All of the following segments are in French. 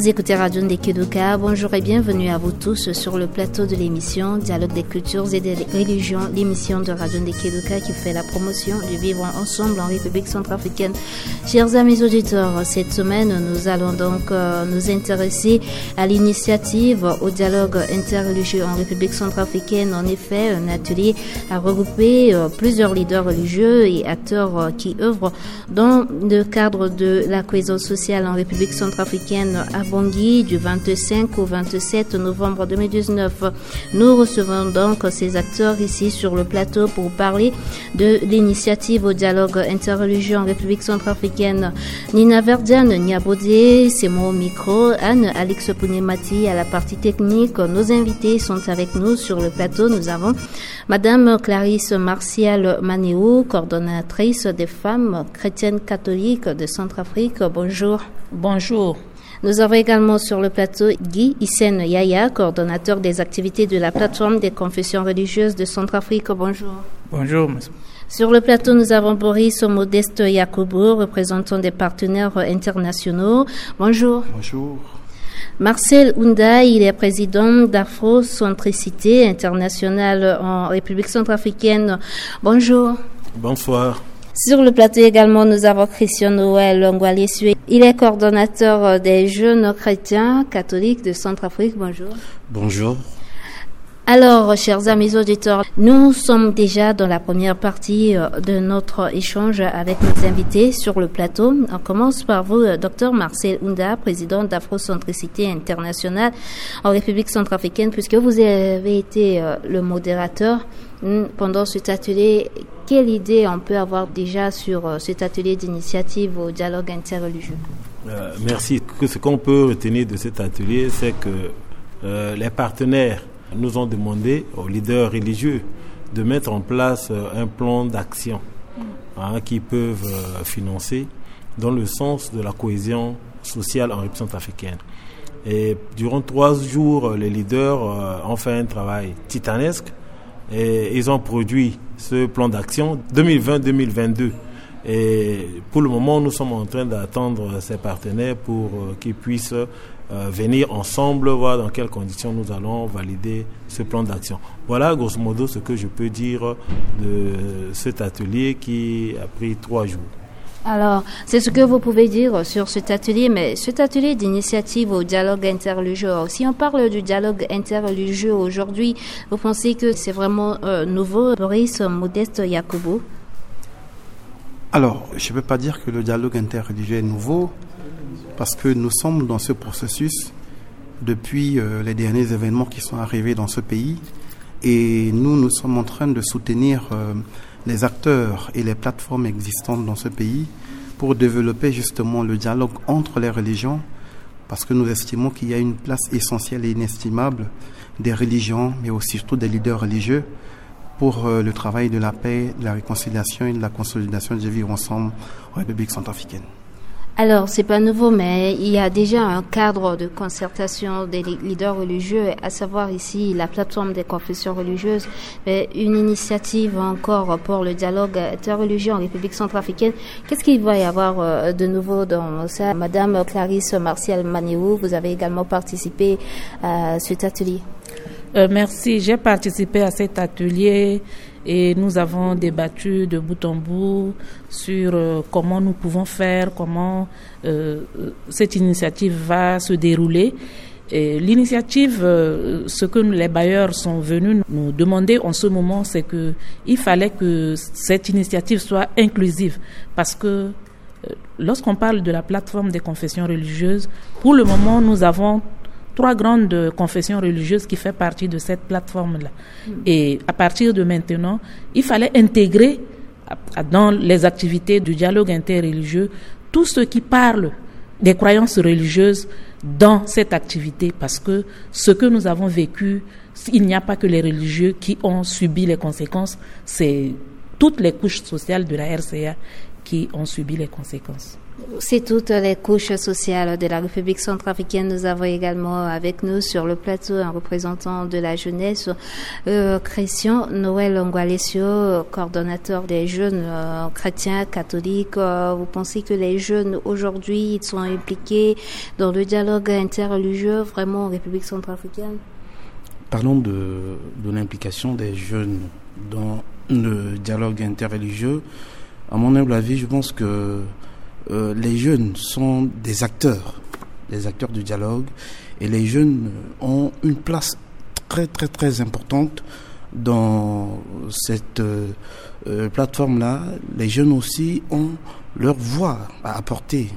écoutez Radio Ndekedoka, bonjour et bienvenue à vous tous sur le plateau de l'émission Dialogue des cultures et des religions, l'émission de Radio Ndekedoka qui fait la promotion du vivre ensemble en République centrafricaine. Chers amis auditeurs, cette semaine, nous allons donc nous intéresser à l'initiative au dialogue interreligieux en République centrafricaine. En effet, un atelier a regroupé plusieurs leaders religieux et acteurs qui œuvrent dans le cadre de la cohésion sociale en République centrafricaine à Bangui du 25 au 27 novembre 2019. Nous recevons donc ces acteurs ici sur le plateau pour parler de l'initiative au dialogue interreligieux en République centrafricaine. Nina Verdiane Niabodé, c'est mon micro, Anne Alix Pounemati à la partie technique. Nos invités sont avec nous sur le plateau. Nous avons Madame Clarisse Martial Manéou, coordonnatrice des femmes chrétiennes catholiques de Centrafrique. Bonjour. Bonjour. Nous avons également sur le plateau Guy Hissène Yaya, coordonnateur des activités de la plateforme des confessions religieuses de Centrafrique. Bonjour. Bonjour. Sur le plateau, nous avons Boris Modeste Yacoubou, représentant des partenaires internationaux. Bonjour. Bonjour. Marcel Ounda, il est président d'Afrocentricité internationale en République centrafricaine. Bonjour. Bonsoir. Sur le plateau également, nous avons Christian Noël Ngwalesue. Il est coordonnateur des jeunes chrétiens catholiques de Centrafrique. Bonjour. Bonjour. Alors, chers amis auditeurs, nous sommes déjà dans la première partie de notre échange avec nos invités sur le plateau. On commence par vous, Dr Marcel Ounda, président d'Afrocentricité internationale en République centrafricaine, puisque vous avez été le modérateur pendant cet atelier. Quelle idée on peut avoir déjà sur cet atelier d'initiative au dialogue interreligieux? Merci. Ce qu'on peut retenir de cet atelier, c'est que les partenaires nous ont demandé aux leaders religieux de mettre en place un plan d'action qu'ils peuvent financer dans le sens de la cohésion sociale en République centrafricaine. Et durant 3 jours, les leaders ont fait un travail titanesque et ils ont produit ce plan d'action 2020-2022. Et pour le moment, nous sommes en train d'attendre ces partenaires pour qu'ils puissent venir ensemble, voir dans quelles conditions nous allons valider ce plan d'action. Voilà grosso modo ce que je peux dire de cet atelier qui a pris 3 jours. Alors, c'est ce que vous pouvez dire sur cet atelier, mais cet atelier d'initiative au dialogue interreligieux, si on parle du dialogue interreligieux aujourd'hui, vous pensez que c'est vraiment nouveau? Boris Modeste Yacoubou. Alors, je ne peux pas dire que le dialogue interreligieux est nouveau, parce que nous sommes dans ce processus depuis les derniers événements qui sont arrivés dans ce pays, et nous sommes en train de soutenir les acteurs et les plateformes existantes dans ce pays pour développer justement le dialogue entre les religions, parce que nous estimons qu'il y a une place essentielle et inestimable des religions, mais aussi surtout des leaders religieux, pour le travail de la paix, de la réconciliation et de la consolidation du vivre ensemble en République centrafricaine. Alors, c'est pas nouveau, mais il y a déjà un cadre de concertation des leaders religieux, à savoir ici la plateforme des confessions religieuses, une initiative encore pour le dialogue interreligieux en République centrafricaine. Qu'est-ce qu'il va y avoir de nouveau dans ça? Madame Clarisse Martial Manéou, vous avez également participé à cet atelier. Merci, j'ai participé à cet atelier et nous avons débattu de bout en bout sur comment nous pouvons faire, comment cette initiative va se dérouler. Et l'initiative, ce que les bailleurs sont venus nous demander en ce moment, c'est que il fallait que cette initiative soit inclusive, parce que lorsqu'on parle de la plateforme des confessions religieuses, pour le moment, nous avons 3 grandes confessions religieuses qui font partie de cette plateforme-là. Et à partir de maintenant, il fallait intégrer dans les activités du dialogue interreligieux tous ceux qui parlent des croyances religieuses dans cette activité, parce que ce que nous avons vécu, il n'y a pas que les religieux qui ont subi les conséquences, c'est toutes les couches sociales de la RCA qui ont subi les conséquences. C'est toutes les couches sociales de la République centrafricaine. Nous avons également avec nous sur le plateau un représentant de la jeunesse, Christian Noël Ngwalesio, coordonnateur des jeunes chrétiens catholiques. Vous pensez que les jeunes aujourd'hui ils sont impliqués dans le dialogue interreligieux vraiment en République centrafricaine? Parlons de l'implication des jeunes dans le dialogue interreligieux. À mon humble avis, je pense que les jeunes sont des acteurs du dialogue, et les jeunes ont une place très très très importante dans cette plateforme-là. Les jeunes aussi ont leur voix à apporter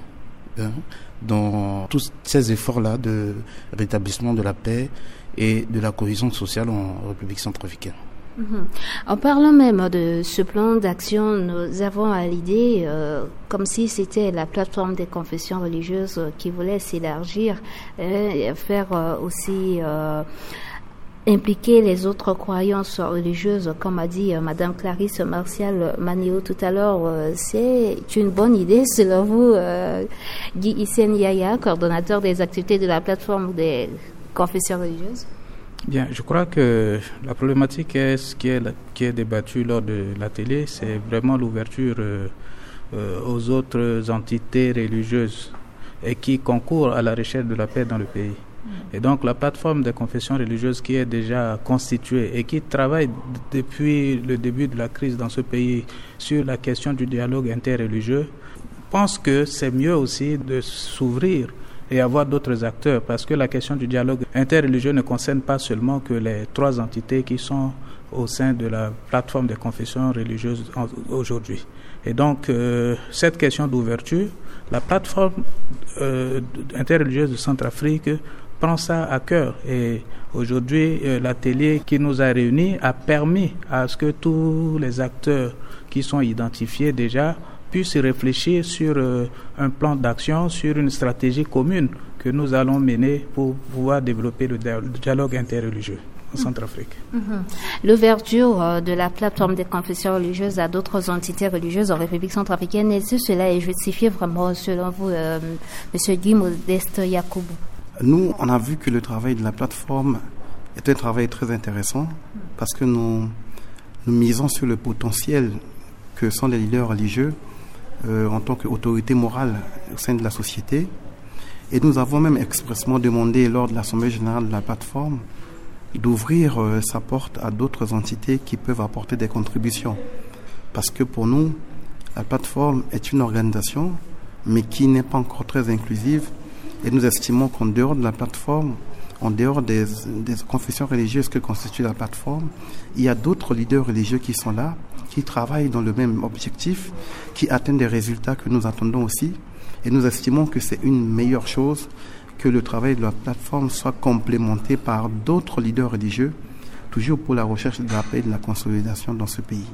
dans tous ces efforts-là de rétablissement de la paix et de la cohésion sociale en République centrafricaine. En parlant même de ce plan d'action, nous avons à l'idée comme si c'était la plateforme des confessions religieuses qui voulait s'élargir et faire aussi impliquer les autres croyances religieuses, comme a dit Madame Clarisse Martial Maniou tout à l'heure. C'est une bonne idée selon vous, Guy Hissène Yaya, coordonnateur des activités de la plateforme des confessions religieuses? Bien, je crois que la problématique qui est débattue lors de l'atelier, c'est vraiment l'ouverture aux autres entités religieuses et qui concourent à la recherche de la paix dans le pays. Et donc la plateforme des confessions religieuses qui est déjà constituée et qui travaille depuis le début de la crise dans ce pays sur la question du dialogue interreligieux, pense que c'est mieux aussi de s'ouvrir et avoir d'autres acteurs, parce que la question du dialogue interreligieux ne concerne pas seulement que les 3 entités qui sont au sein de la plateforme des confessions religieuses aujourd'hui. Et donc, cette question d'ouverture, la plateforme interreligieuse de Centrafrique prend ça à cœur. Et aujourd'hui, l'atelier qui nous a réunis a permis à ce que tous les acteurs qui sont identifiés déjà puissent réfléchir sur un plan d'action, sur une stratégie commune que nous allons mener pour pouvoir développer le dialogue interreligieux en Centrafrique. L'ouverture de la plateforme des confessions religieuses à d'autres entités religieuses en République centrafricaine, est-ce que cela est justifié vraiment selon vous, M. Guy Modeste Yacoubou? Nous, on a vu que le travail de la plateforme est un travail très intéressant parce que nous misons sur le potentiel que sont les leaders religieux en tant qu'autorité morale au sein de la société. Et nous avons même expressément demandé lors de l'Assemblée générale de la plateforme d'ouvrir sa porte à d'autres entités qui peuvent apporter des contributions. Parce que pour nous, la plateforme est une organisation, mais qui n'est pas encore très inclusive. Et nous estimons qu'en dehors de la plateforme, en dehors des confessions religieuses que constitue la plateforme, il y a d'autres leaders religieux qui sont là, qui travaillent dans le même objectif, qui atteignent des résultats que nous attendons aussi. Et nous estimons que c'est une meilleure chose que le travail de la plateforme soit complémenté par d'autres leaders religieux, toujours pour la recherche de la paix et de la consolidation dans ce pays.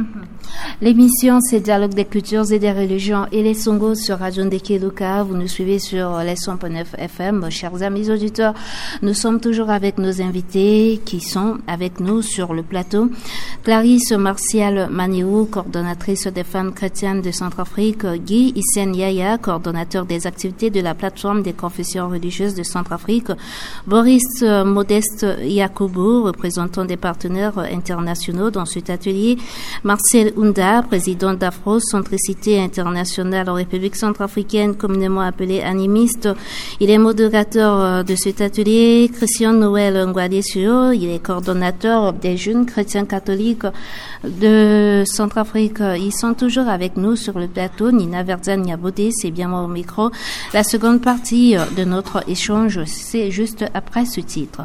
L'émission, c'est Dialogue des cultures et des religions et les Songos sur Radio Ndekeluka. Vous nous suivez sur les 100.9 FM. Chers amis auditeurs, nous sommes toujours avec nos invités qui sont avec nous sur le plateau. Clarisse Martial Maniou, coordonnatrice des femmes chrétiennes de Centrafrique. Guy Hissène Yaya, coordonnateur des activités de la plateforme des confessions religieuses de Centrafrique. Boris Modeste Yacoubou, représentant des partenaires internationaux dans cet atelier. Marcel Ounda, président d'Afro-Centricité internationale en République centrafricaine, communément appelé animiste. Il est modérateur de cet atelier. Christian Noël Ngwalesio, il est coordonnateur des jeunes chrétiens catholiques de Centrafrique. Ils sont toujours avec nous sur le plateau. Nina Verzan Niabodé, c'est bien moi au micro. La seconde partie de notre échange, c'est juste après ce titre.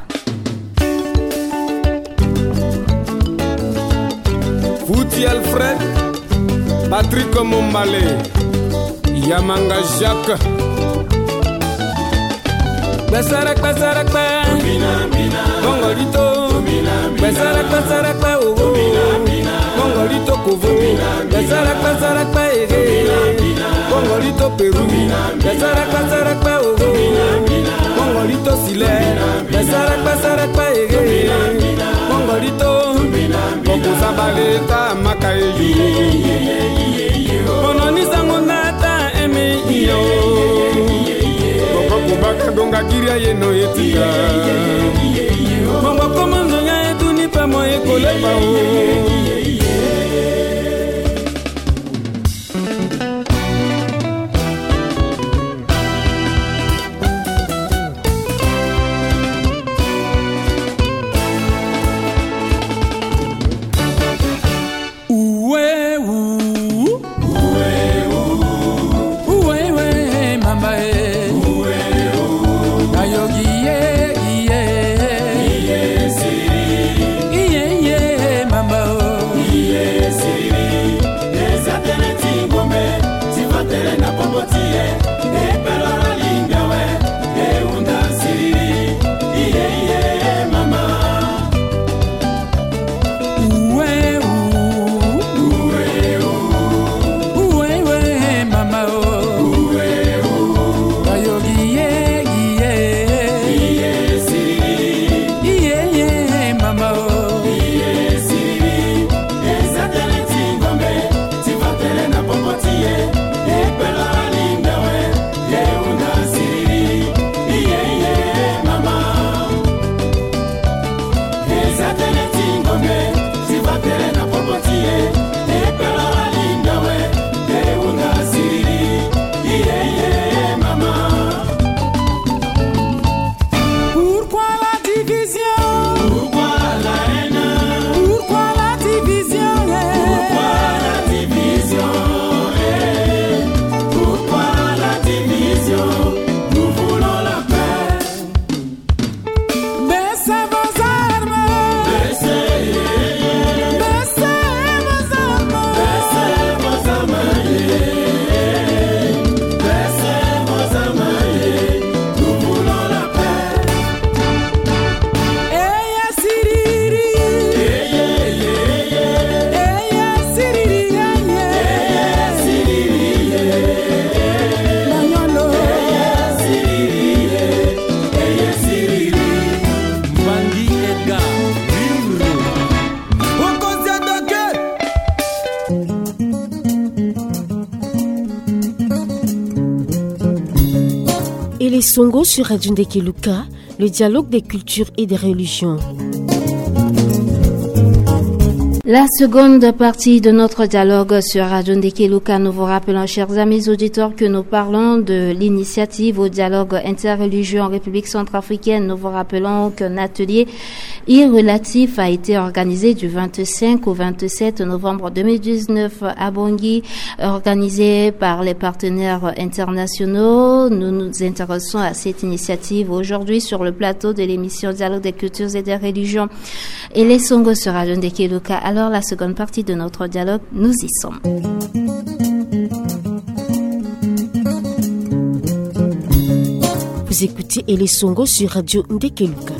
Fouti Alfred, Patrick Mombalé, Yamanga Jacques. Besarak, besarak, Mongolito, besarak, besarak, Mongolito Kovo, besarak, besarak, Mongolito Peru, besarak, besarak, Mongolito Sile, besarak, besarak, Mongolito Boku Sabaleta Makaeyu Mononi Manga kiria yeno yetika Mamba komanzo nya yetu nipa moye kolepa o Les Songo sur Radio Ndekeluka, le dialogue des cultures et des religions. La seconde partie de notre dialogue sur Radio Ndekeluka, nous vous rappelons, chers amis auditeurs, que nous parlons de l'initiative au dialogue interreligieux en République centrafricaine. Nous vous rappelons qu'un atelier relatif a été organisé du 25 au 27 novembre 2019 à Bangui, organisé par les partenaires internationaux. Nous nous intéressons à cette initiative aujourd'hui sur le plateau de l'émission Dialogue des cultures et des religions. Et les Songo sur Radio Ndekeluka. Alors, la seconde partie de notre dialogue, nous y sommes. Vous écoutez Les Songo sur Radio Ndekeluka.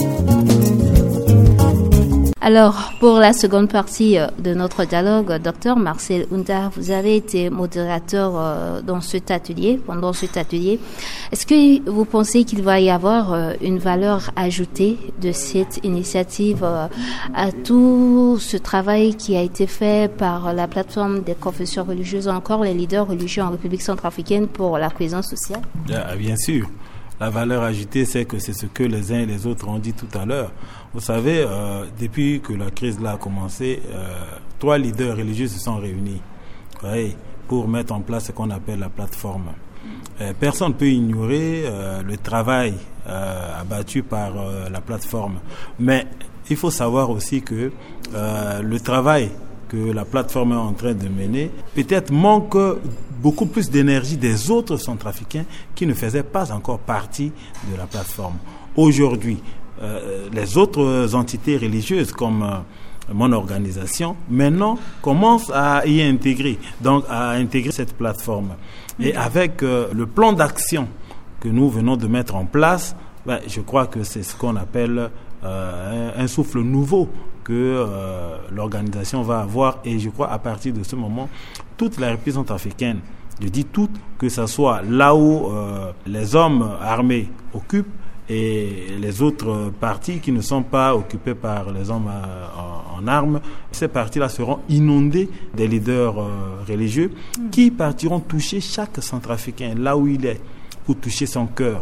Alors, pour la seconde partie de notre dialogue, Dr Marcel Ounda, vous avez été modérateur pendant cet atelier. Est-ce que vous pensez qu'il va y avoir une valeur ajoutée de cette initiative à tout ce travail qui a été fait par la plateforme des confessions religieuses, encore les leaders religieux en République centrafricaine pour la cohésion sociale? Bien sûr. La valeur ajoutée, c'est que c'est ce que les uns et les autres ont dit tout à l'heure. Vous savez, depuis que la crise là a commencé, 3 leaders religieux se sont réunis pour mettre en place ce qu'on appelle la plateforme. Personne ne peut ignorer le travail abattu par la plateforme. Mais il faut savoir aussi que le travail que la plateforme est en train de mener peut-être manque beaucoup plus d'énergie des autres centrafricains qui ne faisaient pas encore partie de la plateforme. Aujourd'hui, les autres entités religieuses comme mon organisation, maintenant, commencent à y intégrer, donc à intégrer cette plateforme. Et avec le plan d'action que nous venons de mettre en place, je crois que c'est ce qu'on appelle un souffle nouveau que l'organisation va avoir. Et je crois à partir de ce moment, toute la République centrafricaine, je dis toute, que ce soit là où les hommes armés occupent et les autres parties qui ne sont pas occupées par les hommes en armes, ces parties-là seront inondées des leaders religieux qui partiront toucher chaque centrafricain là où il est, pour toucher son cœur,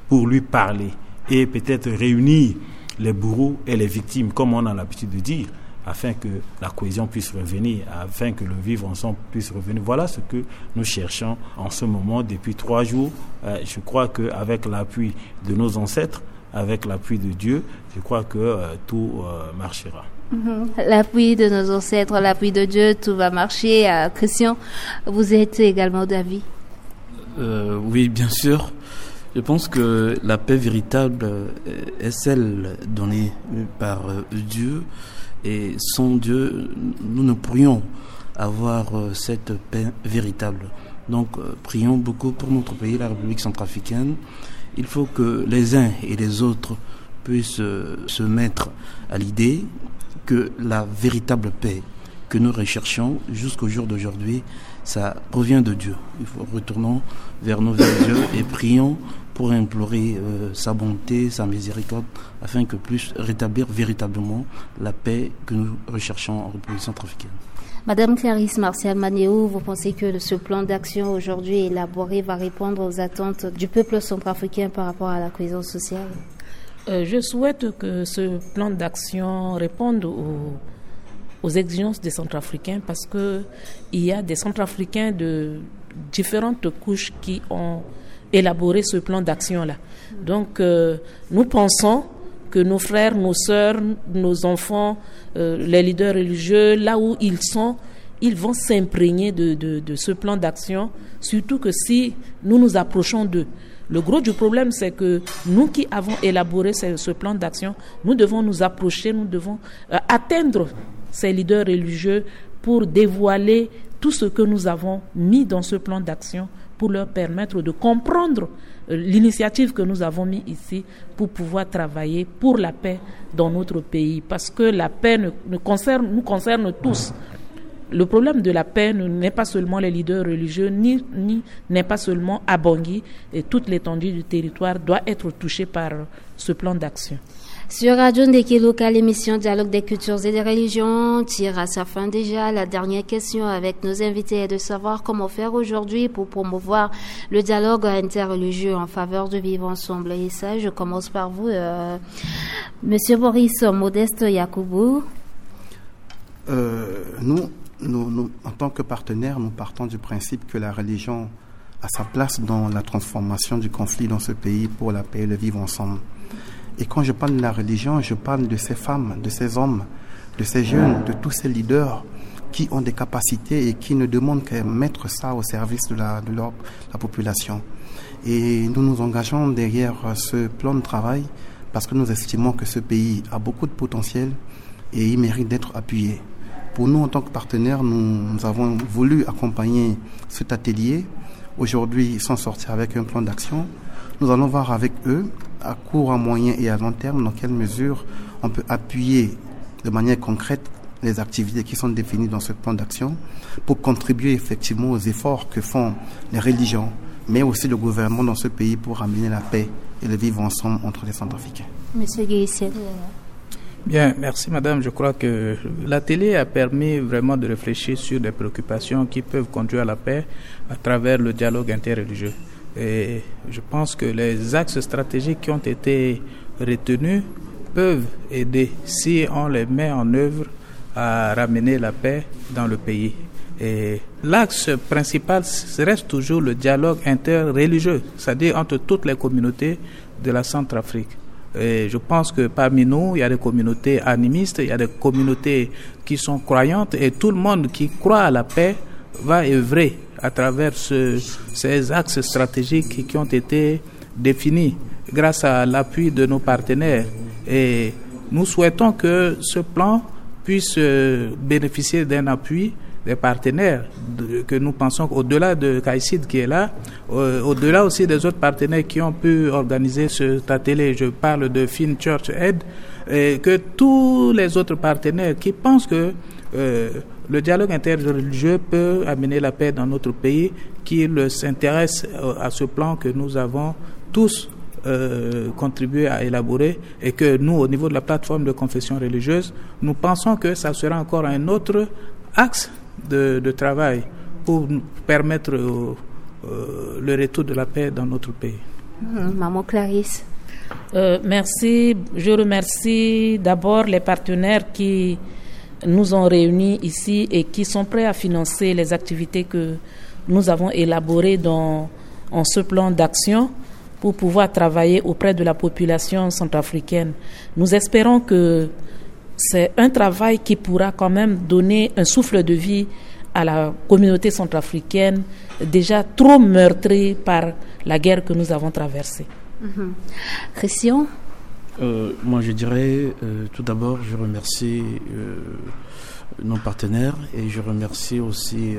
pour lui parler et peut-être réunir les bourreaux et les victimes, comme on a l'habitude de dire, afin que la cohésion puisse revenir, afin que le vivre ensemble puisse revenir. Voilà ce que nous cherchons en ce moment depuis 3 jours. Je crois qu'avec l'appui de nos ancêtres, avec l'appui de Dieu, je crois que tout marchera. L'appui de nos ancêtres, l'appui de Dieu, tout va marcher. Christian, vous êtes également d'avis? Oui, bien sûr. Je pense que la paix véritable est celle donnée par Dieu. Et sans Dieu, nous ne pourrions avoir cette paix véritable. Donc, prions beaucoup pour notre pays, la République centrafricaine. Il faut que les uns et les autres puissent se mettre à l'idée que la véritable paix que nous recherchons jusqu'au jour d'aujourd'hui, ça provient de Dieu. Il faut retourner vers nos Dieu et prions pour implorer sa bonté, sa miséricorde, afin que puisse rétablir véritablement la paix que nous recherchons en République centrafricaine. Madame Clarisse Martial Manéo, vous pensez que ce plan d'action aujourd'hui élaboré va répondre aux attentes du peuple centrafricain par rapport à la cohésion sociale? Je souhaite que ce plan d'action réponde aux exigences des Centrafricains, parce que il y a des Centrafricains de différentes couches qui ont élaboré ce plan d'action-là. Donc, nous pensons que nos frères, nos sœurs, nos enfants, les leaders religieux, là où ils sont, ils vont s'imprégner de ce plan d'action, surtout que si nous nous approchons d'eux. Le gros du problème, c'est que nous qui avons élaboré ce plan d'action, nous devons nous approcher, nous devons atteindre ces leaders religieux pour dévoiler tout ce que nous avons mis dans ce plan d'action, pour leur permettre de comprendre l'initiative que nous avons mise ici pour pouvoir travailler pour la paix dans notre pays. Parce que la paix nous concerne tous. Le problème de la paix n'est pas seulement les leaders religieux, ni n'est pas seulement à Bangui, et toute l'étendue du territoire doit être touchée par ce plan d'action. Sur Radio Ndeke Luka, l'émission Dialogue des cultures et des religions tire à sa fin déjà. La dernière question avec nos invités est de savoir comment faire aujourd'hui pour promouvoir le dialogue interreligieux en faveur de vivre ensemble. Et ça, je commence par vous, Monsieur Boris Modeste Yakoubou. Nous, en tant que partenaires, nous partons du principe que la religion a sa place dans la transformation du conflit dans ce pays pour la paix et le vivre ensemble. Et quand je parle de la religion, je parle de ces femmes, de ces hommes, de ces jeunes, de tous ces leaders qui ont des capacités et qui ne demandent qu'à mettre ça au service de la population. Et nous nous engageons derrière ce plan de travail parce que nous estimons que ce pays a beaucoup de potentiel et il mérite d'être appuyé. Pour nous, en tant que partenaires, nous avons voulu accompagner cet atelier. Aujourd'hui, ils sont sortis avec un plan d'action. Nous allons voir avec eux, à court, à moyen et à long terme, dans quelle mesure on peut appuyer de manière concrète les activités qui sont définies dans ce plan d'action pour contribuer effectivement aux efforts que font les religions, mais aussi le gouvernement dans ce pays pour amener la paix et le vivre ensemble entre les Centrafricains. Monsieur Guissel. Bien, merci madame. Je crois que l'atelier a permis vraiment de réfléchir sur des préoccupations qui peuvent conduire à la paix à travers le dialogue interreligieux. Et je pense que les axes stratégiques qui ont été retenus peuvent aider, si on les met en œuvre, à ramener la paix dans le pays. Et l'axe principal reste toujours le dialogue interreligieux, c'est-à-dire entre toutes les communautés de la Centrafrique. Et je pense que parmi nous, il y a des communautés animistes, il y a des communautés qui sont croyantes, et tout le monde qui croit à la paix va œuvrer à travers ces axes stratégiques qui ont été définis grâce à l'appui de nos partenaires. Et nous souhaitons que ce plan puisse bénéficier d'un appui des partenaires que nous pensons au-delà de Kaïsid qui est là, au-delà aussi des autres partenaires qui ont pu organiser cet atelier. Je parle de Fin Church Aid, et que tous les autres partenaires qui pensent que le dialogue interreligieux peut amener la paix dans notre pays, qui s'intéressent à ce plan que nous avons tous contribué à élaborer, et que nous, au niveau de la plateforme de confession religieuse, nous pensons que ça sera encore un autre axe de travail pour permettre le retour de la paix dans notre pays. Maman Clarisse. Merci. Je remercie d'abord les partenaires qui nous ont réunis ici et qui sont prêts à financer les activités que nous avons élaborées en ce plan d'action pour pouvoir travailler auprès de la population centrafricaine. Nous espérons que c'est un travail qui pourra quand même donner un souffle de vie à la communauté centrafricaine déjà trop meurtrie par la guerre que nous avons traversée. Christian? Moi, je dirais tout d'abord, je remercie nos partenaires et je remercie aussi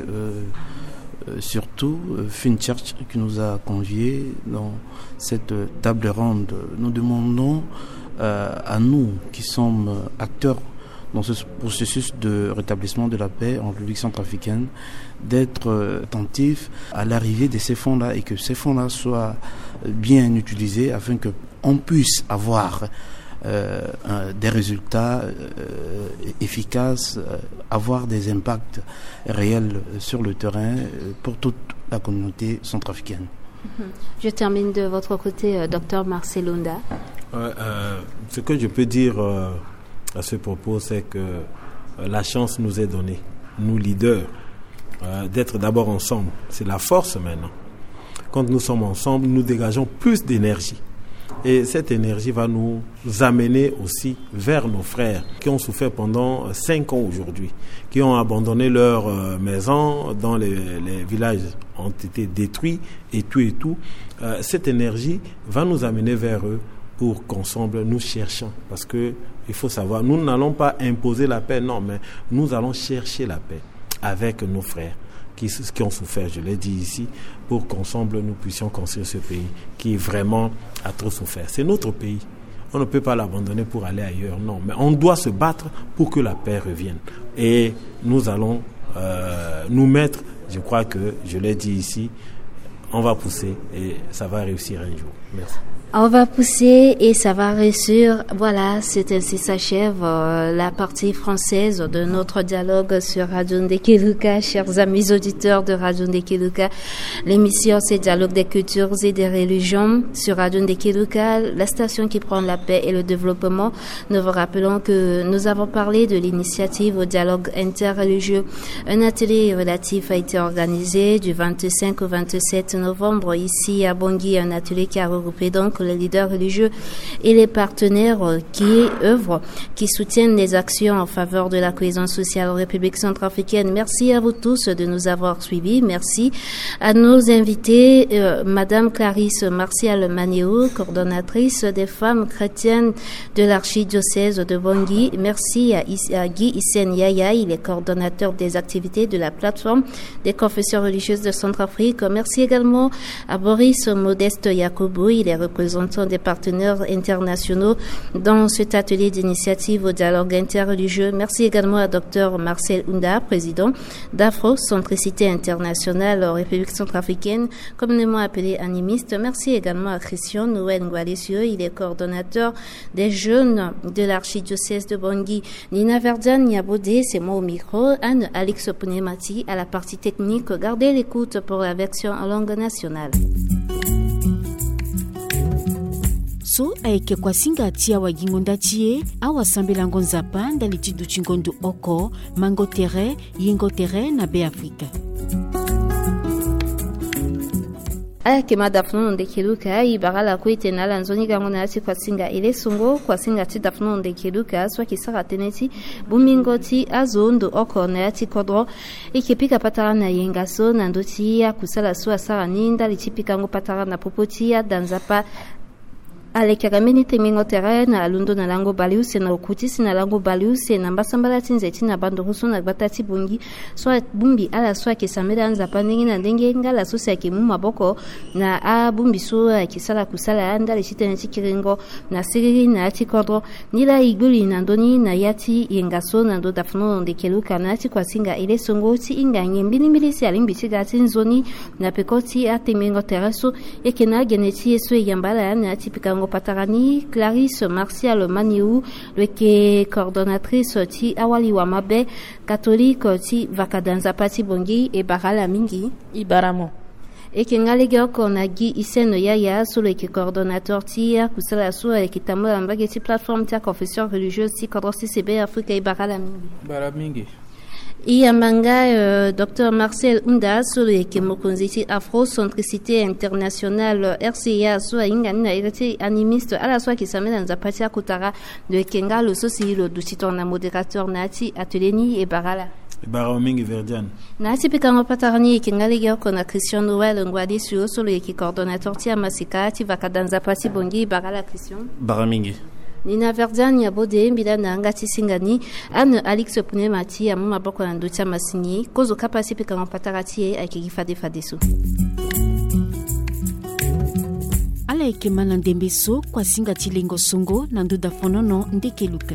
surtout Finchurch qui nous a conviés dans cette table ronde. Nous demandons à nous qui sommes acteurs dans ce processus de rétablissement de la paix en République centrafricaine d'être attentifs à l'arrivée de ces fonds-là et que ces fonds-là soient bien utilisés afin qu'on puisse avoir des résultats efficaces, avoir des impacts réels sur le terrain pour toute la communauté centrafricaine. Je termine de votre côté, Dr Marcel Ounda. Ce que je peux dire à ce propos, c'est que la chance nous est donnée, nous leaders, d'être d'abord ensemble. C'est la force maintenant. Quand nous sommes ensemble, nous dégageons plus d'énergie. Et cette énergie va nous amener aussi vers nos frères qui ont souffert pendant 5 ans aujourd'hui, qui ont abandonné leurs maisons, dont les villages ont été détruits et tout. Cette énergie va nous amener vers eux pour qu'ensemble nous cherchions. Parce que il faut savoir, nous n'allons pas imposer la paix, non, mais nous allons chercher la paix avec nos frères qui ont souffert, je l'ai dit ici, pour qu'ensemble nous puissions construire ce pays qui vraiment a trop souffert. C'est notre pays. On ne peut pas l'abandonner pour aller ailleurs, non. Mais on doit se battre pour que la paix revienne. Et nous allons nous mettre, je crois que, je l'ai dit ici, on va pousser et ça va réussir un jour. Merci. On va pousser et ça va réussir. Voilà, c'est ainsi s'achève la partie française de notre dialogue sur Radio Ndekeluka. Chers amis auditeurs de Radio Ndekeluka, l'émission c'est Dialogue des cultures et des religions sur Radio Ndekeluka, la station qui prend la paix et le développement. Nous vous rappelons que nous avons parlé de l'initiative au dialogue interreligieux. Un atelier relatif a été organisé du 25 au 27 novembre ici à Bangui, un atelier qui a regroupé donc les leaders religieux et les partenaires qui œuvrent, qui soutiennent les actions en faveur de la cohésion sociale en République centrafricaine. Merci à vous tous de nous avoir suivis. Merci à nos invités, Madame Clarisse Martial Manéo, coordonnatrice des femmes chrétiennes de l'archidiocèse de Bangui. Merci à Guy Hissène Yaya, il est coordonnateur des activités de la plateforme des confessions religieuses de Centrafrique. Merci également à Boris Modeste Yacoubou, il est représentant des partenaires internationaux dans cet atelier d'initiative au dialogue interreligieux. Merci également à Dr Marcel Ounda, président d'Afrocentricité internationale en République centrafricaine, communément appelé animiste. Merci également à Christian Noël Ngwalesieux, il est coordonnateur des jeunes de l'archidiocèse de Bangui. Nina Verdian Niabodé, c'est moi au micro. Anne Alix Punemati à la partie technique. Gardez l'écoute pour la version en langue nationale. So aike kwa singa tia wa gingonda tie awa sambela ngonzapa ndali tidu chingondu oko mango tere yingo tere na be Afrika. Aya kema dafno Ndekeluka ibagala kuite na lanzoni gangona ati kwa singa ile songo kwa singa ti dafno Ndekeluka swa kisara teneti bumingoti azondo oko na ati kodro ikipika patara na yengaso na ndoti ya kusala swa sara ninda litipika ngo patara na popoti ya danzapa Alekagameni temingo terrain na alundo na lango baliuse na okutisi na lango baliuse na mbasambala tinzeti na bando ruso na batati bungi so bumbi ala so akisamela anza paningi na ndenge ngala so saki mu maboko na a bumbi so akisala kusala anda lishitene tikiringo na siriri na atikodro nila iguli na ndoni na yati yengaso na ndo dafno Ndekeluka na ati kwa singa ile songoti inganye mbili milisi alimbi tigati nzoni na pekoti atemingo terraso ekena geneti eso yambala na atipikango Patarani, Clarisse Martial Maniou, le coordonnatrice ti Awali Wamabe, catholique ti Vakadanza Pati Bongi et Barala Mingi. Ibaramo. Ekengalegeo konagi iseno yaya solo eke coordonnateur tia kusala so eke tamula mbageti plateforme tia confession religieuse ti kodrosi CB Afrika ibakala mingi. Baramingi. Iyamanga Dr Marcel Unda solo eke mokonziti Afrocentricité internationale RCA so ingani na ireti animiste ala so kisamela nzapati akutara de kenga lo sosi lo dusiton na modérateur nati atelier e barala. Baramingi Verdian. Nasi pikango patarani kingalegeo kona Christian Noël ngwadi suyo solo eki coordonnateur tia masika ti vakadanza pasi bongi barala Christian. Baramingi. Nina Verdian ya bode mbila na ngati singani an Alix Punemati ya muma boko na ndotia masini kozo kapasi pikango patarati eki fade so. Ala eke mana ndembe so kwa singa tilengo songo na nduda fonono ndeke luka.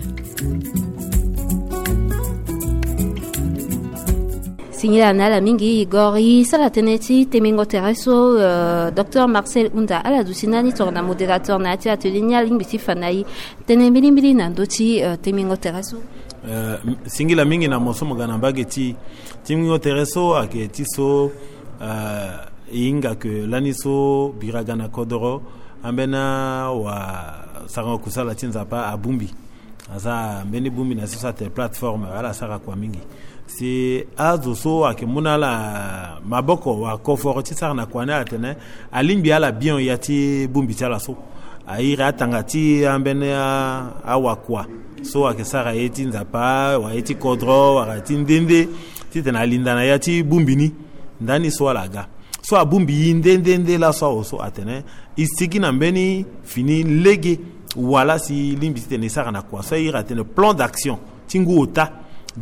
Signala nala mingi gori sala teneti temingo tereso Dr Marcel Unda ala dusinani torna modérateur na ati atelier lingbi fanai tenembili na ndoti temingo tereso singila mingi na mosomo gana bageti temingo tereso aketi so inga ke laniso biragana kodoro ambena wa sanga kusala tinzapa abumbi aza mbeni bumbi na sisa te plateforme ala sara kwa mingi si azo so akemuna la maboko wa koforti sara na kwana atene alimbi ala bien yati bumbi tala so aira tangati ambene awakwa so akesara eti nzapa wa eti kodro wa eti ndende titena lindana yati bumbini ndani so alaga so abumbi ndende la so atene istiki na mbeni fini lege wala si limbi tene sara na kwa so ira tene plan d'action tingu ota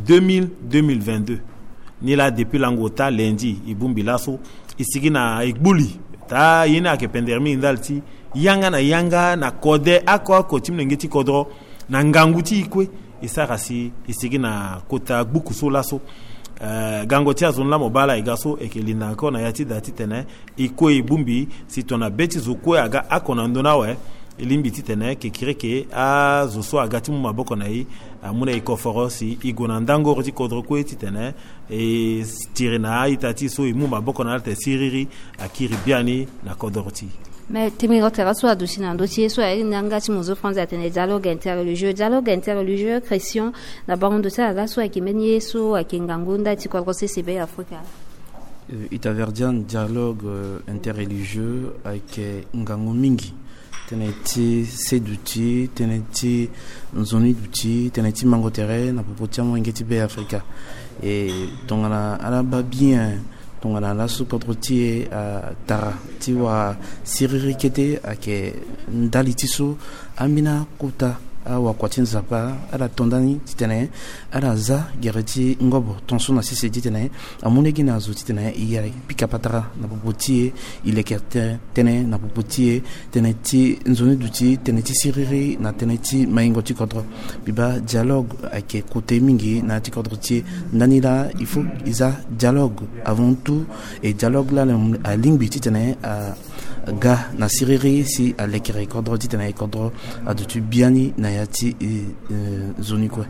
2022 ni la depuis l'angota lundi ibumbi laso isiki na igbuli ta yina ke pendermi ndalti yanga na kode ako timne ngeti kodro na nganguti ikwe isaka si isiki na kota gbuku so laso gangoti azonla mobala igaso ekelina ko na yati dati tene ikwe ibumbi si tona beti zokwe aga akona ndona we limbi titene ke kireke a zoso agati mu maboko na yi amuna ikoforosi igona ndango roti kodro ko titene e tirina itati so mu maboko na te siriri akiri biani na kodoroti mais temingo teraso adusina ndoti so ay nangati muzo franza tene dialogue interreligieux chrétien na bande de ça la so akimeni so akingangunda ti kodro CB Afrika Itaverdian dialogue interreligieux avec ngango mingi teneti seduti teneti nzoni duti teneti mangotere na popotia mwengeti be Afrika et tongana alaba bien tongana la su kontrotie a tara tiwa siririkete ake ndalitiso amina kuta awa kwatinza pa ala tondani titene ala za gereti ngobo tonso na sisi titene amunegi na zo titene iya pikapatara na popotie ilekerte tene na popotie teneti nzoni duti teneti siriri na teneti maingo tikodro biba dialogue ake kote mingi na tikodro tie nanila il faut isa dialogue avant tout et dialogue là a lingbi titene a ga na siriri si alekere kodro titene kodro adutu biani na yati zoni quoi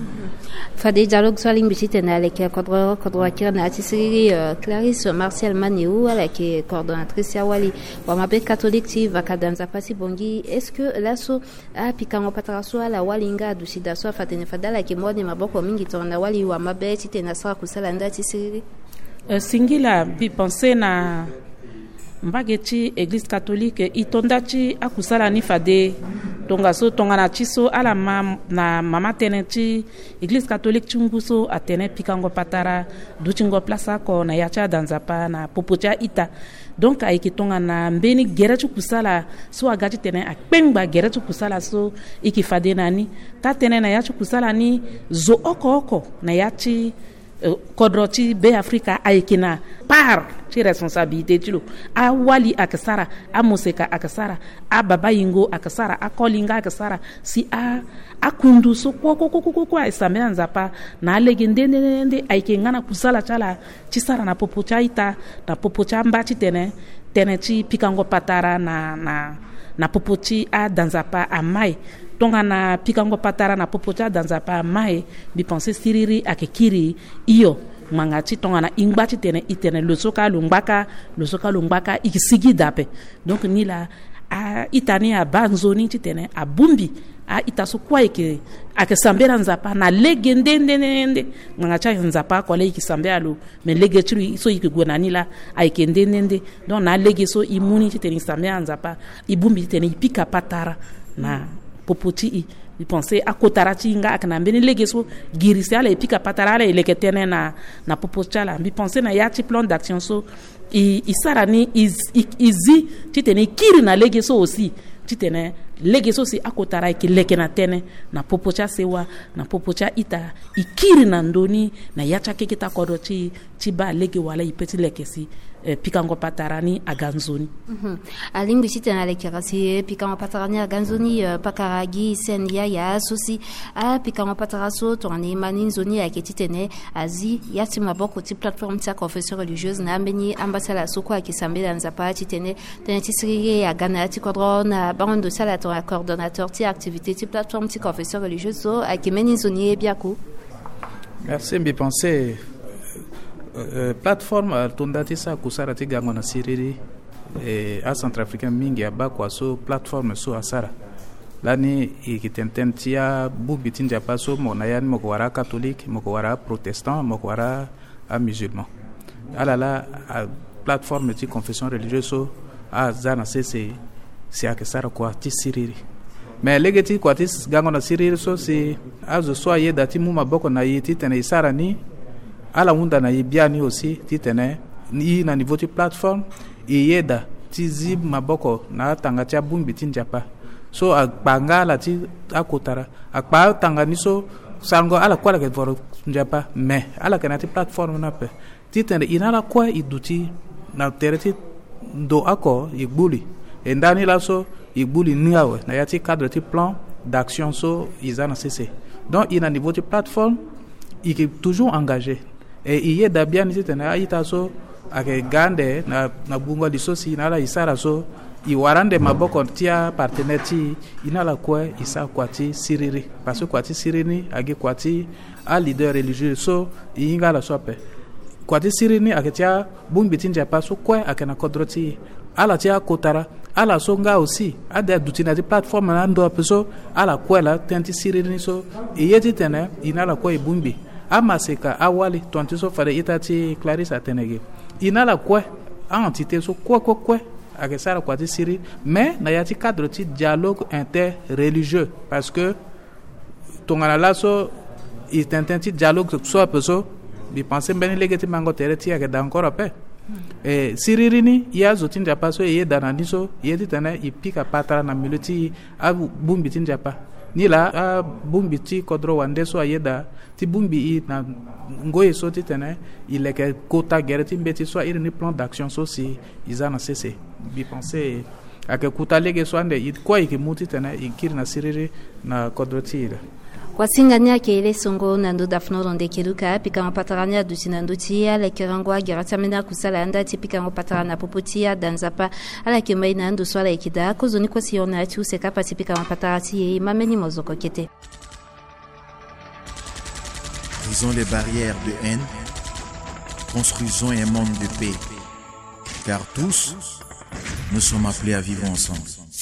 fade dialogue so ling bisite na alekere kodro akira na ati siriri Clarisse Martial Maniou ala ke coordonnatrice ya wali wa mabe catholique ti vakadanza pasi bongi est-ce que laso a pikango patraso ala walinga dusida so fatene fadala ke mode maboko mingi tona wali wa mabe ti na sara kusala ndati siriri singila bi penser na mbageti église catholique itondachi akusala ni fade tonga so tonga na chiso ala na mama teneti église catholique chunguso atene pikango patara duchingo plaça ko na yacha danzapa na popocha ita donc ayiki tonga na mbeni gerechu kusala so agachi tene akpengba gerechu kusala so iki fade nani ta tene na yachu kusala ni zo oko na yachi kodroti be Afrika ayikina par ci responsabilité tilo a wali akasara a museka akasara a baba yingo akasara a kolinga akasara si a kundu so ko isamena nzapa na legende ayikingana kusala chala chisara na popocha ita na popocha mbachi tene ci pikango patara na popochi a danzapa a mai tonga na pikango patara na popocha danzapa mai bi penser siriri akekiri iyo mangati tongana ingbati itene losoka lungbaka ikisigi dape donc ni la a itani a banzoni titene a bumbi a itaso kwa ike akesambera nzapa na legendendende mangacha nzapa kwa le ikisambera alo me legetru so ikigona nila a ikendendende donc na legeso imuni titene sambera nzapa ibumbi titene ipika patara na popoti i pensé a kotarati nga akana mbeni legeso girisi ala ipika patara ala leketene na popoti ala bi pensé na yati plan d'action so isarani izi titene kiri na legeso aussi titene legeso si akotara ki lekena tene na popocha sewa na popocha ita ikiri na ndoni na yacha kekita kodoti tiba lege wala ipeti lekesi pikango patarani aganzoni alingu titena lekerasi pikango patarani aganzoni pakaragi senia ya sosi a pikango pataraso toni maninzoni ya ketitene azi yati maboko ti plateforme ta confession religieuse na mbeni ambasala soko akisambela nzapa titene tene tisirige ya gana ti kodrona bando sala ton coordonnateur ti activité ti plateforme ti confession religieuse so akimeninzoni biaku. Merci mbi penser plateforme tondati sa kusara ti gango na siriri a centrafricain mingi aba kwa so plateforme so asara lani ikitenten tia bubi tinja paso mona yan moko wara catholique moko wara protestant moko wara a musulman alala plateforme ti confession religieuse so a zana c'est akesara kwa ti siriri mais legeti kwa ti gango na siriri so si azo so aye dati mu maboko na yiti tene isara ni ala wunda na yibiani aussi titene ni na niveau ti plateforme yeda ti zib maboko na tanga tia bumbi tinjapa so akpanga la ti akotara akpa tanga ni so sango ala kwala ke voro njapa mais ala kana ti plateforme na pe titene inala kwa iduti na tereti do ako igbuli endani la so igbuli niawe na yati cadre ti plan d'action so izana cc donc ina niveau ti plateforme il est toujours engagé et il est d'abord ici tena ita so ake gande na bunga di sosi na la isara so i warande maboko tia partenaire ti inala kwa isa kwati siriri parce que kwati sirini age kwati a leader religieux so inga la sope kwati sirini ake tia bumbi tinja paso kwa ake na kodroti ala tia kotara ala so nga aussi ada dutina di plateforme na ndo peso ala kwa la tenti sirini so yeti tena inala kwa ibumbi amaseka awali tonti so fare itati Clarisse Atenege inala kwa entité so quoi akesara kwa ti siri mais na yati cadre ti dialogue interreligieux parce que tongana la so itenten ti dialogue so peso bi penser ben legeti mango tereti ake dankora pe e siririni ya zotin japa so ye danani so ye titana ipika patara na militi abu bumbi tin japa ni la bumbi ti kodro wande so ayeda ti bumbi i na ngoye so titana ileke kota gereti mbeti so iri ni plan d'action so si izana cc bi penser ake kutalege so ande it kwa ikimuti tena ikiri na siriri na kodro ti kwa singania ke ile songo nando dafno ronde keluka pika mapatarania dutinando tia le kerangwa geratamena kusala anda tipika mapatarana popotia danzapa ala ke maina ndo swala ikida kozoni kwa siona ati useka patipika mapatarati mameni mozoko kete. Brisons les barrières de haine, construisons un monde de paix, car tous nous sommes appelés à vivre ensemble.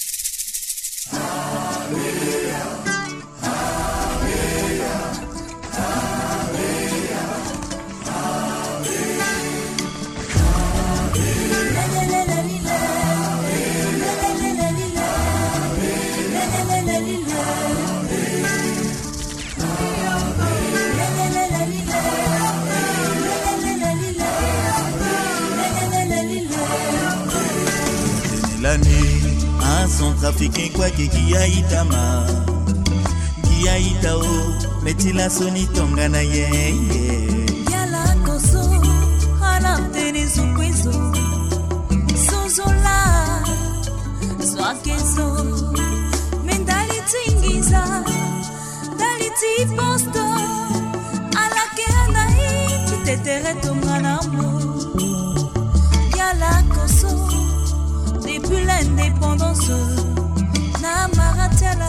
Centrafricain kwa kia itama kia itao metila soni tonga na ye yala koso hala teni zukwezo sozola swakezo mentality ngiza daliti posto ala kena iti tetere tonga na mo yala koso depuis l'indépendance na maratiala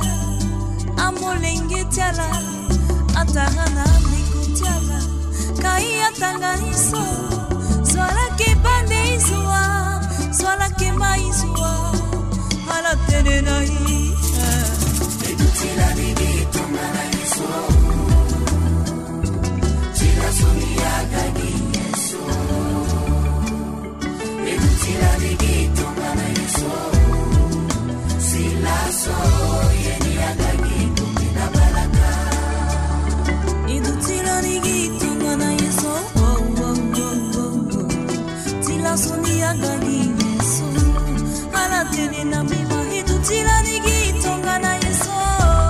amolenge tiala atarana mikutiala kai atanga yeso swala ke bande izwa swala ke maizwa ala tene na yi edutila nigi tonga na yeso tila sonia gani yeso edutila nigi tonga na yeso sila so yeni agagi kumina baraka edutila nigi tonga na yeso tila sonia gani yeso ala tene na mima edutila nigi tonga na yeso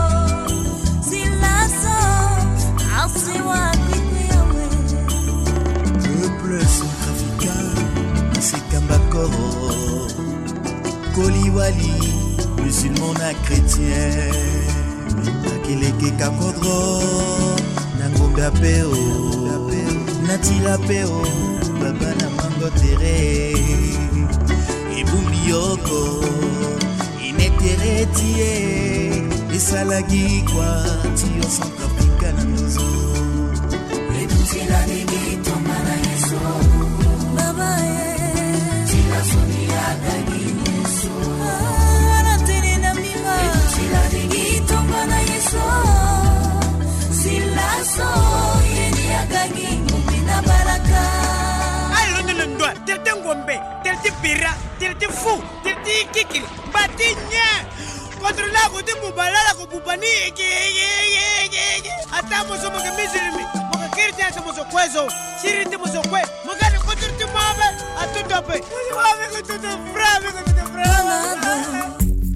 sila so asiwa kikuyawe peuple centrafricain Sekambakoro Koliwali musulman na chrétien Nakeleke kakodro Nangombe apeo Natila peo Baba na mango tere Ebumbi yoko Inetere tie Esalagi kwa Tio Centrafrica na nozo Edutila nigi tonga na yeso Baba Tila sonia gani yeso ala tene na mima edutila nigi tonga na yeso sila so yeni agagi kumina baraka ayo ndwa tete ngombe tete pira tete fu tete kikili batinya kontrola ko timu balala ko bubani ata moso mo kemizimi mo kakirti ata moso kwezo shiriti moso kwe mo kana kontroti mabe atutope mabe ko tuto brave ko tuto brave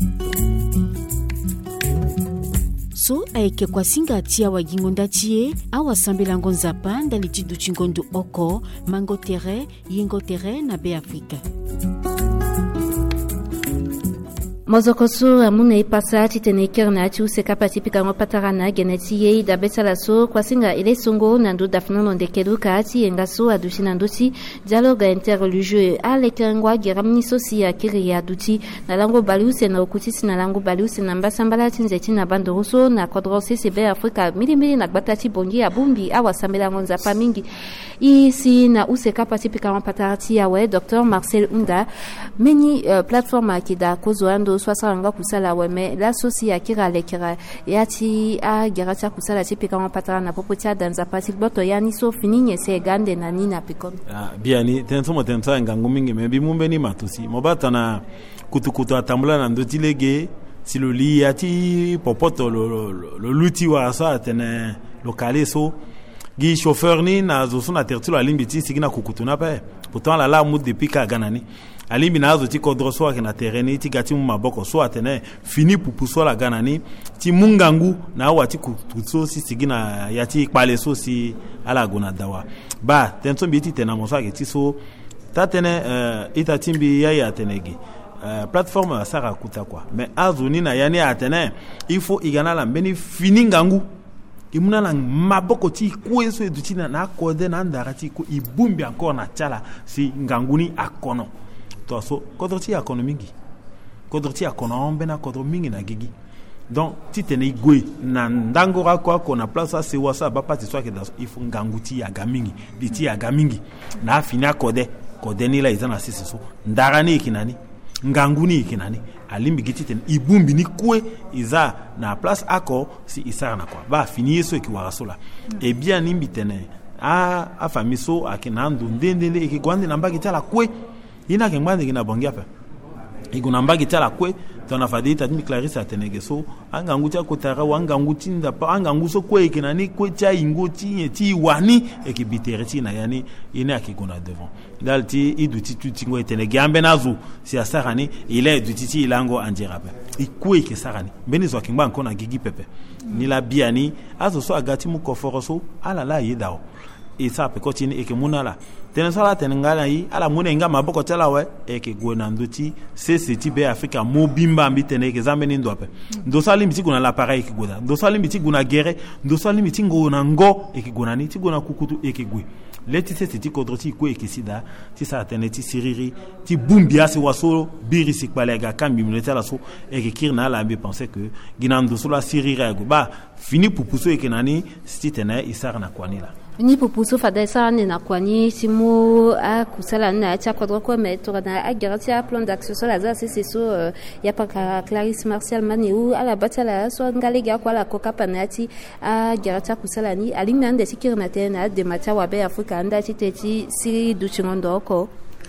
so aike kwa singa atia wa gingonda tie awa sambela ngonza panda litidu chingondu oko mango tere yingo tere na be Afrika Mozokosu amune ipasa titene kerna tu seka tipika ngopatarana geneti ye da betala so kwasinga ile songo nandu dafnono de keduka ati engaso adushi nanduti dialogue interreligieux ale kangwa geramni sosia kiria duti na lango baliuse na okutisi na lango baliuse na mbasambala tinzeti na bando ruso na kodrose sebe Afrika milimili na gbatati bongi abumbi awasambela ngonza pamingi ici na useka tipika ngopatarati yawe Dr Marcel Unda meni plateforme kida kozoando swasanga kusala weme la sosia kira lekira yati a gerata kusala tipika ngopatara na popotia danza patik boto yani so fininye se gande na nina pikon biani tenso tensa ngangu mingi mebi mumbeni matusi mobata na kutukutu atambula na ndotilege siloli yati popoto lo luti wa sa tene lokale so gi chauffeur ni na zo na tertilo alimbiti sigina kukutuna pe pourtant la mood depuis ka ganani alimbi nazo ti kodroso akina terreni ti gati mu maboko so atene fini pupuso la ganani ti mungangu na wati kutso si sigina yati kpale so si ala gona dawa ba tenso biti tena moso akiti so tatene ita timbi ya tenegi plateforme sara kuta kwa mais azuni na yani atene il faut igana la mbeni fini ngangu imuna na maboko ti kweso edutina na kode na ndarati ko ibumbi encore na chala si nganguni akono to so kodroti akono mingi kodroti akono ombena kodro mingi na gigi donc ti tene igwe na ndangora ko na place se wasa ba pati so ke da ifu nganguti ya gamingi biti ya gamingi na fini akode ni la izana sisi so ndarani ikinani nganguni ikinani alimbi giti ten ibumbi ni kwe iza na place ako si isara na kwa ba fini yeso ekiwara sola e bien nimbi tene a famiso akinandu ndendele ekigwande namba gitala kwe ina kengwande kina bongia pa igunamba gitala kwe tona fadita timi Clarisse atenegeso angangutia kotara wanganguti ndapa anganguso kwe kinani kwe cha ingoti ti wani ekibitereti na yani ina akigona devant dalti iduti tutingo etenegambe nazo si asarani ile iduti ilango anjerabe ikwe ke sarani benizo akingba nkona gigi pepe ni la biani azo so agati mu koforoso ala la yidao isa pe kotini ekemunala tenesala tenengala yi ala munenga maboko telawe eke gona nduti seseti be Afrika mobimba mbitene ke zambe ni ndope ndosali miti kuna l'appareil ke goda ndosali miti kuna gere ndosali miti ngona ngo eke gona ni ti gona kukutu eke gwe leti seseti kodroti ko eke sida ti sa teneti siriri ti bumbia se waso biri sikpalega kambi mletala so eke kirna la mbe penser que ginando so la siriri ba fini pupuso eke nani sti tena isar na kwanila ni pupuso fada sa ne na kwani simo a kusala na cha kodro ko metro na a garantia plan d'action sur la za c'est so ya pa Clarisse Martial Maniou ala batala so ngalega kwa la koka panati a garantia kusala ni alimande de sécurité na de mata wa be Afrika nda titi si du chingondoko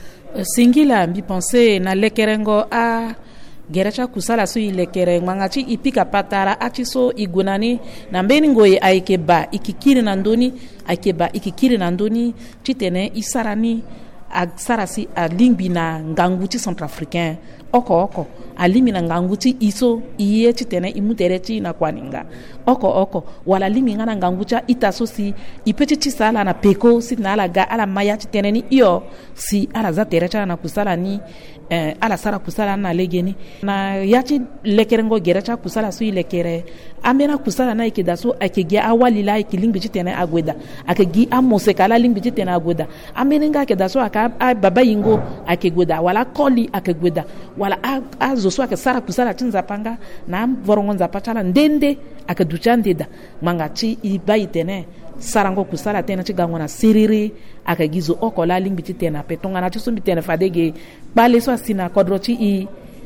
singila mbi penser na lekerengo a geracha kusala so ilekere mangachi ipika patara achiso igunani na mbeni ngoye aikeba ikikiri na ndoni aikeba ikikiri na ndoni chitene isarani sarasi alingbi na nganguti centrafricain oko alimi na nganguti iso iye chitene imuterechi na kwaninga oko wala limi ngana ngangucha itaso si ipechi chisala na peko si na ala ga ala maya chitene ni iyo si ala za terecha na kusala ni ala sara kusala na legeni na yachi lekerengo gerecha kusala so ilekere amena kusala na ikidaso akegia awali la ikilingbi chitene agweda akegi amoseka la lingbi chitene agweda amenenga akedaso aka baba yingo akegweda wala koli akegweda wala azoso akesara kusala chinza panga na vorongo nza pachala ndende akaduchandeda mangachi ibaitene sarango kusala tena chigangona siriri akagizo okola lingbi chitena petonga na chisumbi tena fadege bale so asina kodrochi i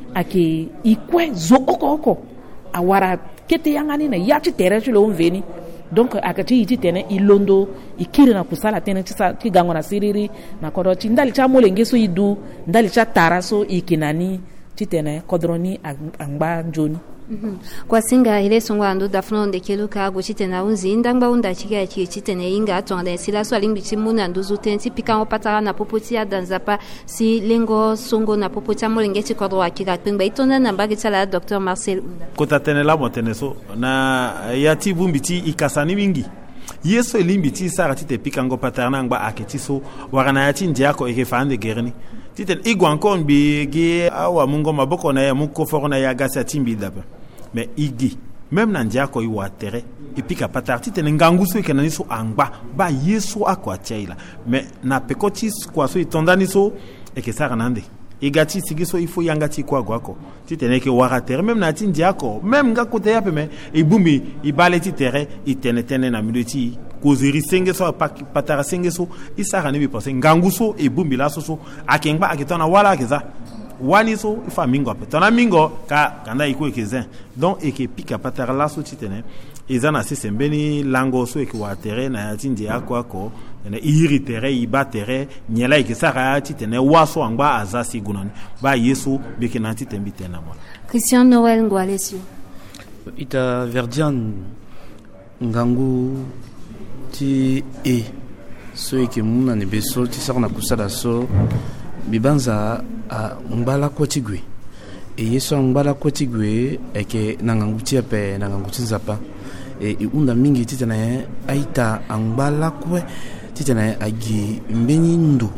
ake ikwe zo oko awara kete yangani na yachi terechi lo mveni donc akati iti tena ilondo ikiri na kusala tena chigangona siriri na kodrochi ndali cha molengeso idu ndali cha taraso ikinani chitene kodroni angba njoni kwa singa ile songwa ndo dafno de keluka go chitena unzi ndangba unda chiga chitene inga tonde sila so alimbi chimuna ndo zutenti pika opatara na popoti adanzapa si lengo songo na popoti amolenge chikodro akira pengba itonda na mbagi chala Dr Marcel Unda kota tenela moteneso na yati bumbiti ikasani mingi yeso limbiti sarati te pikango patarna ngba aketiso warana yati ndiako ekefande gerni titen igwankon bi gi awa mungo maboko na ya muko forona ya gasa timbi daba mais igi même na ndiako yi watere epika patarti tene nganguso kenani so angba ba yeso akwa tyaila mais na pekoti kwa so itondani so ekesara nande igati sigiso ifo yangati kwa gwako titene ke waratere même na tindiako même ngakote yape me ibumi ibale titere itenetene na miloti kozeri sengeso patara sengeso isara ne bi pense nganguso ibumi la so akengba akitona wala akeza wani so ifa mingo apetona mingo ka kanda iko ekeze donc eke pika patara la so titene izana sembeni lango so eke watere na yatindi ako na iritere ibatere nyela ikisara titene waso angba azasi gunani ba yesu bekinanti tembitena mona Christian Noël Ngwalesio ita verdian ngangu ti so eke muna ne beso ti sarna kusada so bibanza a mbala kotigwe yeso mbala kotigwe eke nangangutia pe nanganguti nzapa unda mingi titana aita angbala kwe titana agi mbeni ndo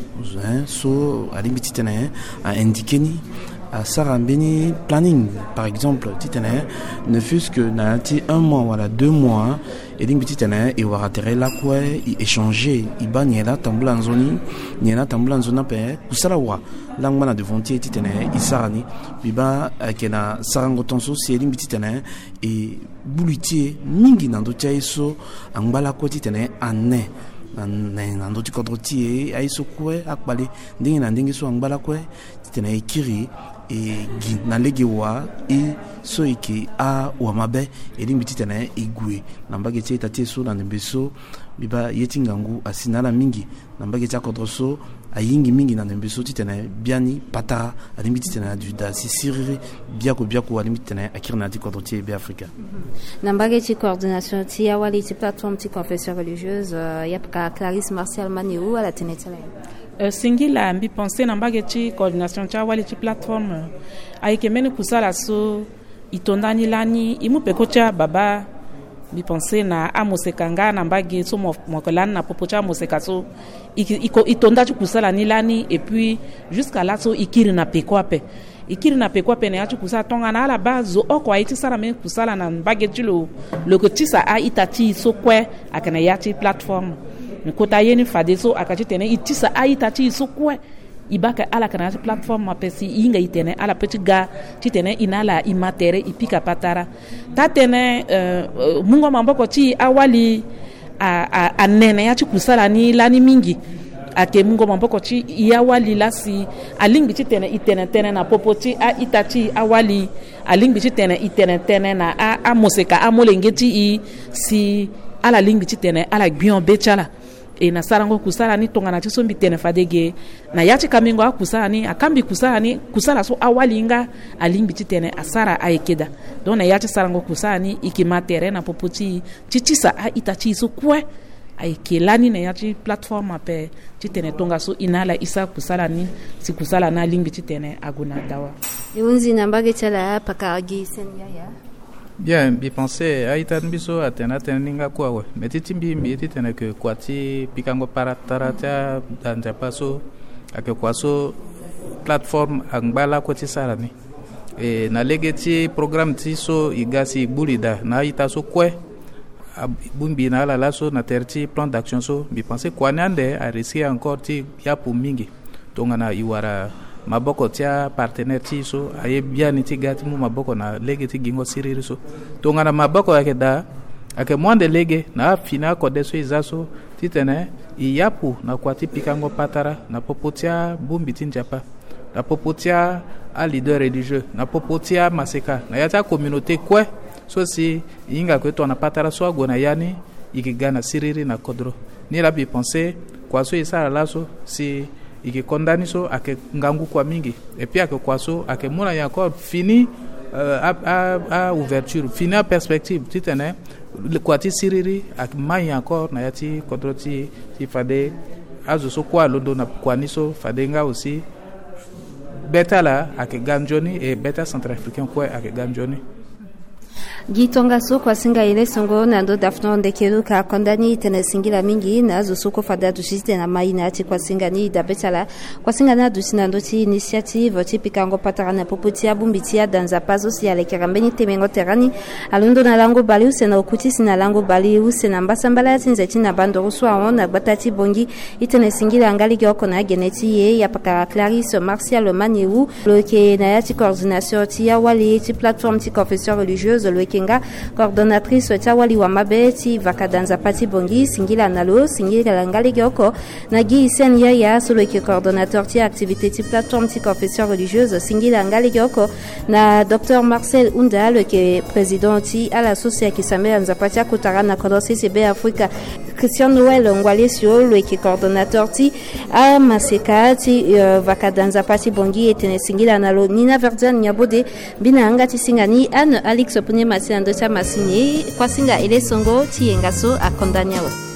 so alimbi titana a indikeni à Sarah Beni planning par exemple titana ne fût-ce que nati 1 mois voilà 2 mois et donc titana et wara terre la quoi échanger ibanyela tambula nzoni nyela tambula nzona pe kusalawa langmana de vontier titana isarani biba kena sarango tonso si elimbi titana et bulutier mingi nando taiso angbala ko titana anne nando tikodrotie aiso kwe akbale ndingi na ndingi so angbala kwe titana ekiri e na legewa e so iki a wa mabe elimbi titana igwe nambage tita teso na nembeso biba yetingangu asinala mingi nambage tsakodroso ayingi mingi na nembeso titana biani pata alimbi titana du da sisirire biako alimbi titana akirna tikodrotie be Afrika nambage ti coordination ti awali ti plateforme ti confession religieuse yapka Clarisse Martial Maniou à la tenetala singila mbi penser na mbage ti coordination cha wali ti plateforme aikemeni kusala so itondani lani imu pekocha baba mbi penser na amosekanga na mbage so mokolani na popocha moseka so itonda ti kusala ni lani et puis jusqu'à là so ikiri na pekwape ne atu kusala tonga na ala bazo oko aiti sara men kusala na mbage ti lo kotisa a itati so kwe akana yati plateforme nkota yeni fadeso akati tene itisa aitati isokwe ibaka ala kana platform apesi inga itene ala petiga titene inala imatere ipika patara tatene mungo mamboko ti awali a nene ya kusala ni lani mingi ake mungo mamboko chi yawali lasi alingbi chi tene na popoti a itachi awali alingbi chi tene na a moseka a molengeti si ala lingbi chi tene ala gbion bechala e na sarango kusala ni tongana chi sombi tene fadege na yachi kamingo a kusala ni akambi kusala so awali nga alingbi chi tene asara aikeda don na yachi sarango kusala ni ikimatere na popoti chichisa a itachi so kwe ay kelani na yachi platform ape chitene tonga so inala isa kusala ni si kusala na lingbi chitene aguna dawa yunzi nambage chala pakagi senya ya bien bi penser aitan biso atena teninga kwa we metitimbi mbi tene ke kwati pikango paratarata danja paso ake kwaso platform angbala kwati sala ni e na legeti program ti so igasi bulida na ita so kwe bumbi na la so na terti plan d'action so bi penser kwanande a risqué encore ti ya pour mingi tongana iwara maboko tia partenaire ti so aye bien ti gati mu maboko na lege ti gingo siriri so tongana maboko yake da ake mwande lege na fina ko deso izaso ti tene iyapu na kwati pikango patara na popotia bumbi ti njapa na popotia a leader religieux na popotia maseka na yata communauté kwe so si inga kwetu anapatara so agona yani ikigana siriri na kodro ni la bi penser kwa so isara laso si ikikondani so ake ngangu kwa mingi et puis ake kwa so ake mona ya encore fini a ouverture fini a perspective titene kwa ti siriri ak mai encore na yati kodro ti fade azo so kwa londo na kwa niso fade nga aussi beta la ake ganjoni et beta centrafricain kwa ake ganjoni Gitonga so kwa singa ile songo na ndo dafno ndekelu ka kondani tena singila mingi na zo soko fada dushite na maina ati kwa singa ni dabetala kwa singa na dusina ndo ti initiative ti pikango patara na popotia bumbitia danza pazo si ale kerambeni temengo terani alundo na lango bali usena okuti sina lango bali usena mbasambala tinza tina bando ruswa ona batati bongi itene singila angali gyoko na geneti ye ya pakara Clarisse Martial Maniou le ke na yati coordination ti ya wali ti plateforme ti confession religieuse le Kenga, coordonnatrice Tawali Wamabe ti vakadanza pati bongi singila nalo singila ngali gyoko nagi sen yaya solo ki coordonnateur ti activité ti plateforme ti confession religieuse singila ngali gyoko na Dr Marcel Unda le ki président ti à l'association qui s'appelle Nzapati Kutara na Kodosi CB Africa Christian Noël Ngwalesio le ki coordonnateur ti a Maseka ti vakadanza pati bongi etene singila nalo Nina Verdian Nyabode bina anga ti singani Anne Alix Punye Masi ando cha masini kwa singa ile songo ti engaso akondanya